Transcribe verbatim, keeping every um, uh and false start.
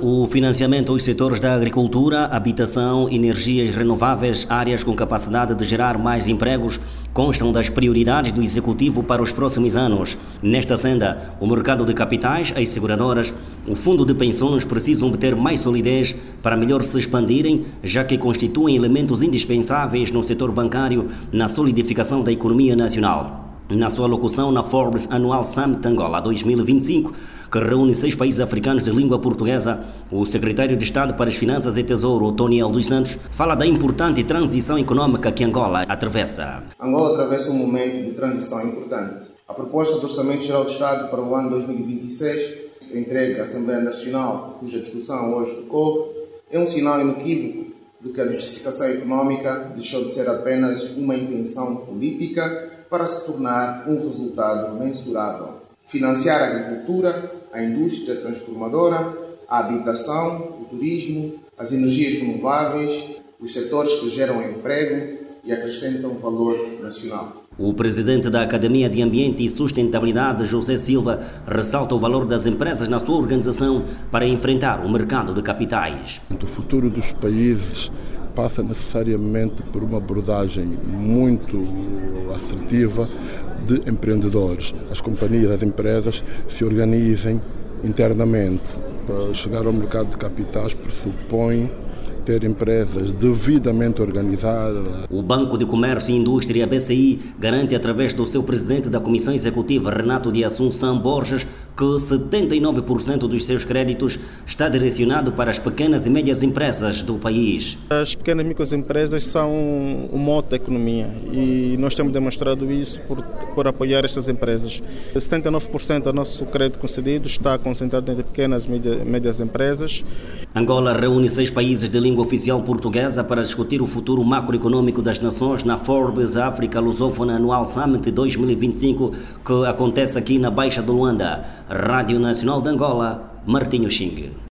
O financiamento aos setores da agricultura, habitação, energias renováveis, áreas com capacidade de gerar mais empregos, constam das prioridades do Executivo para os próximos anos. Nesta senda, o mercado de capitais, as seguradoras, o fundo de pensões precisam de ter mais solidez para melhor se expandirem, já que constituem elementos indispensáveis no setor bancário na solidificação da economia nacional. Na sua locução na Forbes Annual Summit Angola dois mil e vinte e cinco, que reúne seis países africanos de língua portuguesa, o secretário de Estado para as Finanças e Tesouro, Toniel dos Santos, fala da importante transição econômica que Angola atravessa. Angola atravessa um momento de transição importante. A proposta do Orçamento Geral do Estado para o ano dois mil e vinte e seis, entregue à Assembleia Nacional, cuja discussão hoje decorre, é um sinal inequívoco de que a diversificação econômica deixou de ser apenas uma intenção política para se tornar um resultado mensurável. Financiar a agricultura, a indústria transformadora, a habitação, o turismo, as energias renováveis, os setores que geram emprego e acrescentam valor nacional. O presidente da Academia de Ambiente e Sustentabilidade, José Silva, ressalta o valor das empresas na sua organização para enfrentar o mercado de capitais. O futuro dos países passa necessariamente por uma abordagem muito assertiva de empreendedores. As companhias, as empresas se organizem internamente. Para chegar ao mercado de capitais pressupõe ter empresas devidamente organizadas. O Banco de Comércio e Indústria, B C I, garante através do seu presidente da Comissão Executiva, Renato de Assunção Borges, que setenta e nove por cento dos seus créditos está direcionado para as pequenas e médias empresas do país. As pequenas e microempresas são o motor da economia e nós temos demonstrado isso por, por apoiar estas empresas. setenta e nove por cento do nosso crédito concedido está concentrado entre pequenas e médias, médias empresas. Angola reúne seis países de língua oficial portuguesa para discutir o futuro macroeconômico das nações na Forbes África Lusófona Anual Summit dois mil e vinte e cinco, que acontece aqui na Baixa de Luanda. Rádio Nacional de Angola, Martinho Xing.